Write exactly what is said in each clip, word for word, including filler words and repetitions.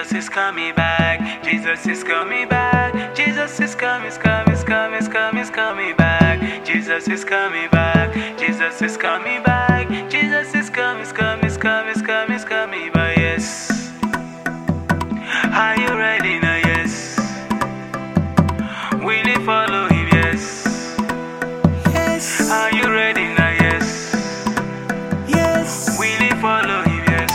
Jesus is coming back. Jesus is coming back. Jesus is coming, is coming, is coming, is coming, is coming back. Jesus is coming back. Jesus is coming back. Jesus is coming, is coming, is coming, is coming, is coming back. Yes. Are you ready now? Yes. Will you follow him? Yes. Yes. Are you ready now? Yes. Yes. Will you follow him? Yes.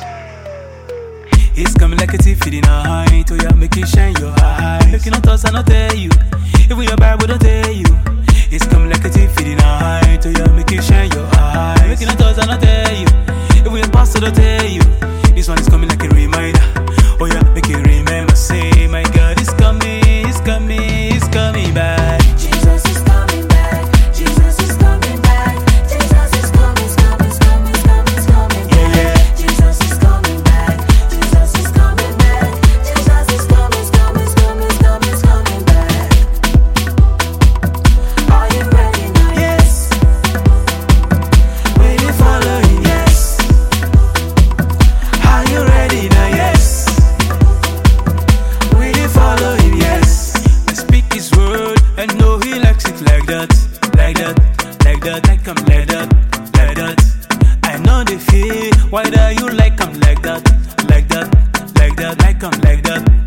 It's coming like a thief in the night. Oh yeah, make it shine your eyes. Make it not toss, I not tell you. Even your Bible don't tell you. It's coming like a thief in the night. Oh yeah, make it shine your eyes. Make it not toss, I not tell you. Even your pastor don't tell you. This one is coming like a reminder. Oh yeah, make it remember. Say, my God is coming, is coming, is coming back. Jesus is coming back. Jesus is coming back. Jesus is coming, is coming, is coming, is coming, is coming back. Yeah, yeah. Jesus is coming back. Jesus is coming back. Jesus is coming, is coming, is coming, is coming, is coming back. Are you ready now? Yes. Will you follow him? Yes. Are you ready now? Yes. Will you follow him? Yes. I speak his word and know he likes it like that, like that, like that, like I'm like that, like that. I know the feel. Why do you like I'm like that, like that, like that, like I'm like that?